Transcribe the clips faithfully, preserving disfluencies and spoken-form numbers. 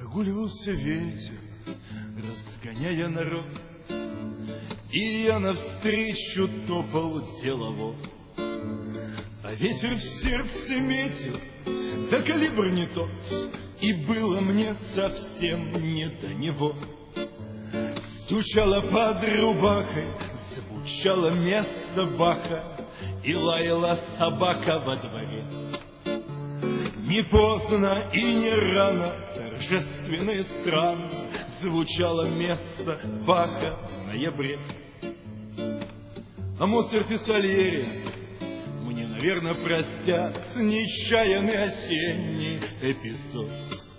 Прогуливался ветер, разгоняя народ, и я навстречу топал деловод. А ветер в сердце метил, да калибр не тот, и было мне совсем не до него. Стучала под рубахой, звучало место Баха, и лаяла собака во дворе. Не поздно и не рано, торжественно и странно звучало место Баха в ноябре. А Моцарт и Сальери мне, наверное, простят нечаянный осенний эпизод.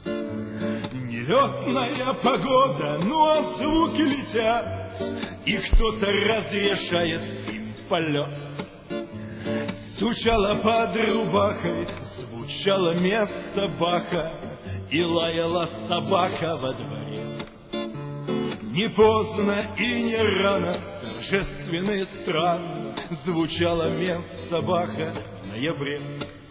Нелетная погода, ну а звуки летят, и кто-то разрешает им полет. Стучала под рубахой, звучало место Баха, и лаяла собака во дворе. Не поздно и не рано, торжественно и странно звучало место Баха в ноябре.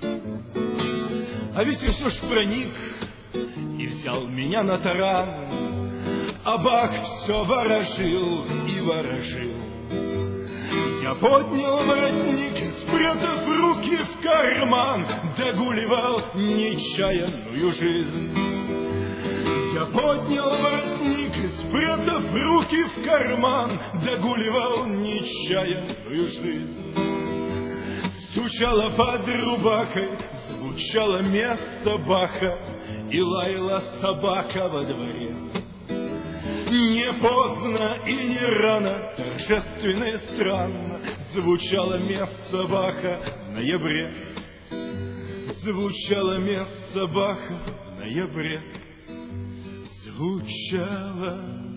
А ветер все ж проник и взял меня на таран, а Бах все ворожил и ворожил. Я поднял воротник, спрятав руки в карман, догуливал нечаянную жизнь. Я поднял воротник, спрятав руки в карман, догуливал нечаянную жизнь. Стучала под рубахой, звучало место Баха, и лаяла собака во дворе. Не поздно и не рано, торжественно и странно звучало место Баха в ноябре. Звучало место Баха в ноябре. Звучало